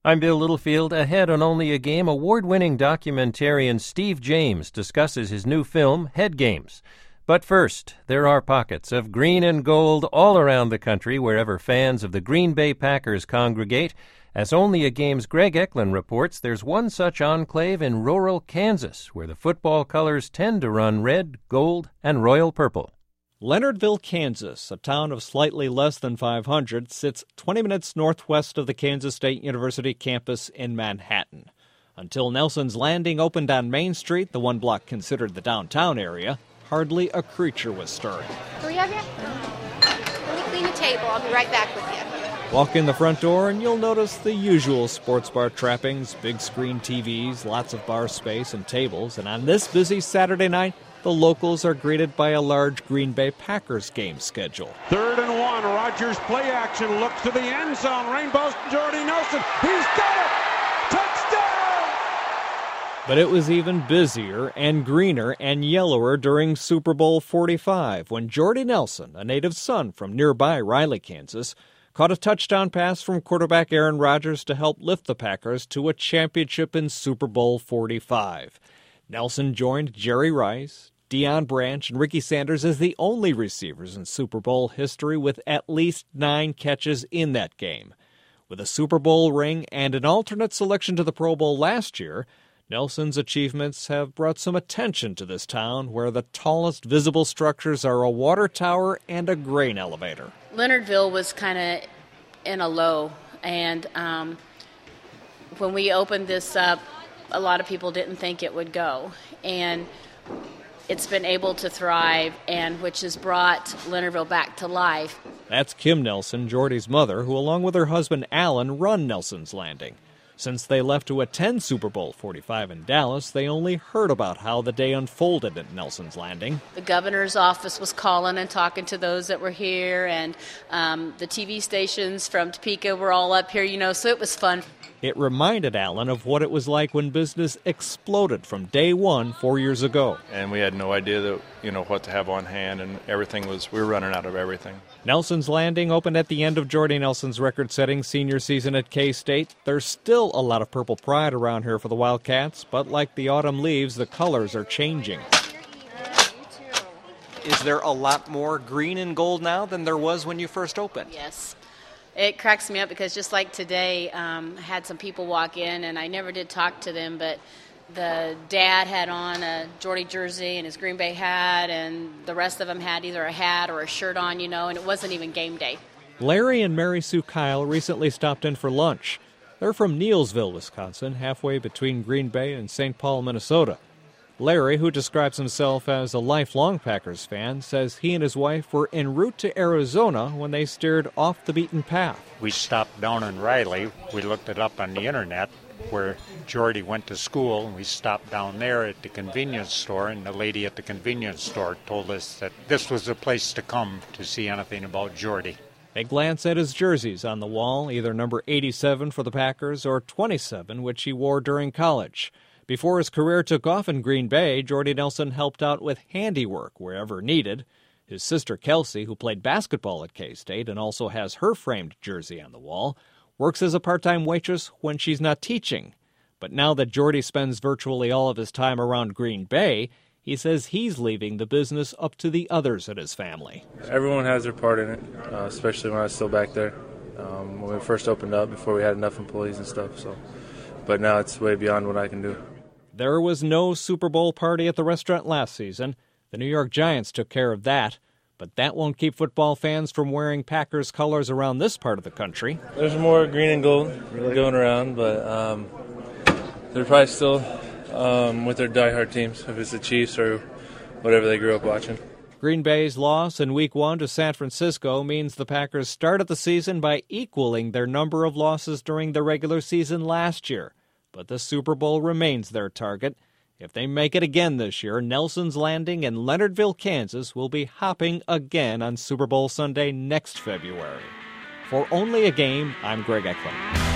I'm Bill Littlefield. Ahead on Only a Game, award-winning documentarian Steve James discusses his new film, Head Games. But first, there are pockets of green and gold all around the country wherever fans of the Green Bay Packers congregate. As Only a Game's Greg Eklund reports, there's one such enclave in rural Kansas where the football colors tend to run red, gold, and royal purple. Leonardville, Kansas, a town of slightly less than 500, sits 20 minutes northwest of the Kansas State University campus in Manhattan. Until Nelson's Landing opened on Main Street, the one block considered the downtown area, hardly a creature was stirring. Three of you? Let me clean the table. I'll be right back with you. Walk in the front door and you'll notice the usual sports bar trappings, big screen TVs, lots of bar space and tables. And on this busy Saturday night, the locals are greeted by a large Green Bay Packers game schedule. 3rd and 1. Rodgers play action, looks to the end zone. Rainbows Jordy Nelson. He's got it! Touchdown! But it was even busier and greener and yellower during Super Bowl 45 when Jordy Nelson, a native son from nearby Riley, Kansas, caught a touchdown pass from quarterback Aaron Rodgers to help lift the Packers to a championship in Super Bowl 45. Nelson joined Jerry Rice, Deion Branch, and Ricky Sanders as the only receivers in Super Bowl history with at least 9 catches in that game. With a Super Bowl ring and an alternate selection to the Pro Bowl last year, Nelson's achievements have brought some attention to this town where the tallest visible structures are a water tower and a grain elevator. Leonardville was kind of in a low, and when we opened this up, a lot of people didn't think it would go. And it's been able to thrive, and which has brought Leonardville back to life. That's Kim Nelson, Jordy's mother, who along with her husband Alan run Nelson's Landing. Since they left to attend Super Bowl 45 in Dallas, they only heard about how the day unfolded at Nelson's Landing. The governor's office was calling and talking to those that were here, and the TV stations from Topeka were all up here, so it was fun. It reminded Alan of what it was like when business exploded from day one 4 years ago. And we had no idea that, what to have on hand, and we were running out of everything. Nelson's Landing opened at the end of Jordy Nelson's record-setting senior season at K-State. There's still a lot of purple pride around here for the Wildcats, but like the autumn leaves, the colors are changing. Is there a lot more green and gold now than there was when you first opened? Yes. It cracks me up because just like today, I had some people walk in, and I never did talk to them, but the dad had on a Jordy jersey and his Green Bay hat, and the rest of them had either a hat or a shirt on, and it wasn't even game day. Larry and Mary Sue Kyle recently stopped in for lunch. They're from Neilsville, Wisconsin, halfway between Green Bay and St. Paul, Minnesota. Larry, who describes himself as a lifelong Packers fan, says he and his wife were en route to Arizona when they steered off the beaten path. We stopped down in Riley. We looked it up on the internet where Jordy went to school, and we stopped down there at the convenience store, and the lady at the convenience store told us that this was the place to come to see anything about Jordy. They glance at his jerseys on the wall, either number 87 for the Packers or 27, which he wore during college. Before his career took off in Green Bay, Jordy Nelson helped out with handiwork wherever needed. His sister Kelsey, who played basketball at K-State and also has her framed jersey on the wall, works as a part-time waitress when she's not teaching. But now that Jordy spends virtually all of his time around Green Bay, he says he's leaving the business up to the others in his family. Everyone has their part in it, especially when I was still back there. When we first opened up, before we had enough employees and stuff. But now it's way beyond what I can do. There was no Super Bowl party at the restaurant last season. The New York Giants took care of that. But that won't keep football fans from wearing Packers colors around this part of the country. There's more green and gold going around, but they're probably still with their diehard teams, if it's the Chiefs or whatever they grew up watching. Green Bay's loss in Week 1 to San Francisco means the Packers started the season by equaling their number of losses during the regular season last year. But the Super Bowl remains their target. If they make it again this year, Nelson's Landing in Leonardville, Kansas will be hopping again on Super Bowl Sunday next February. For Only a Game, I'm Greg Eklund.